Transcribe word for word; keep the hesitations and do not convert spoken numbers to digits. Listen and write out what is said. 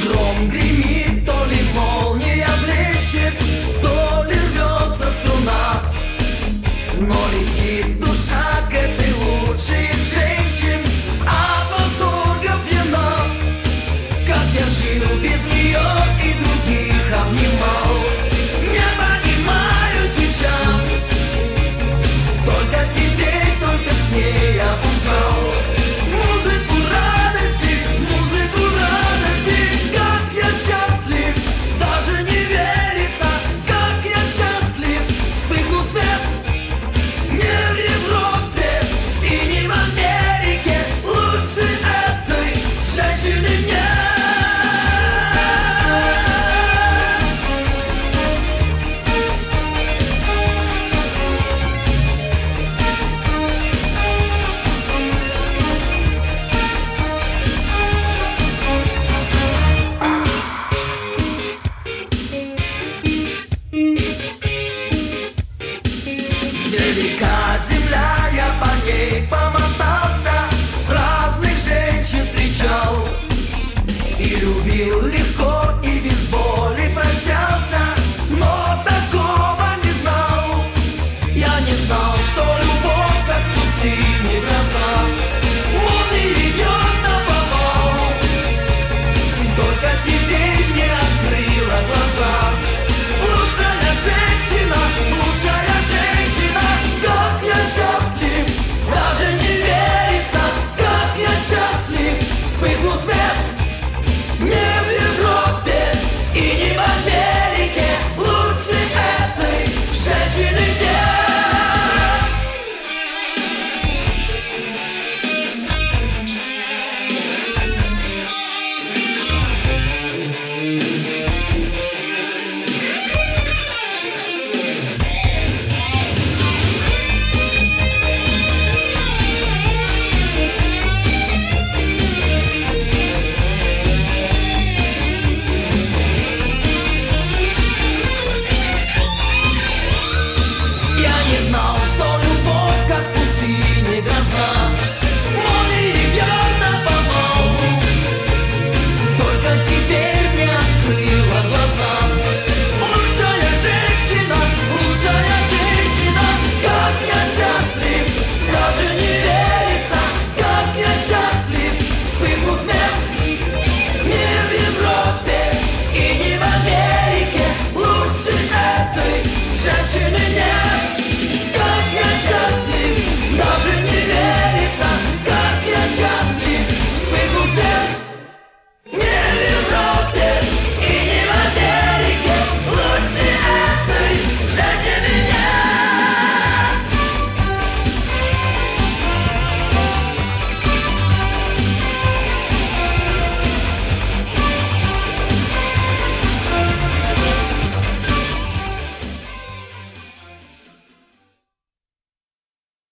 гром гремит, то ли молния блещет, то ли рвется струна. Но летит душа к этой лучшей из женщин, от восторга пьяна. Как я жил без нее и других обнимал, не понимаю сейчас. Только теперь, только с ней я узнал музыку радости, музыку радости. Как я счастлив, даже не верится, как я счастлив. Вспыхнул свет не в Европе и не в Америке, лучше этой женщины нет. Велика земля, я по ней помотался, разных женщин встречал и любил легко, и без боли прощался, но такого не знал. Я не знал, что любовь, как в пустыне гроза, молния бьет наповал. Только теперь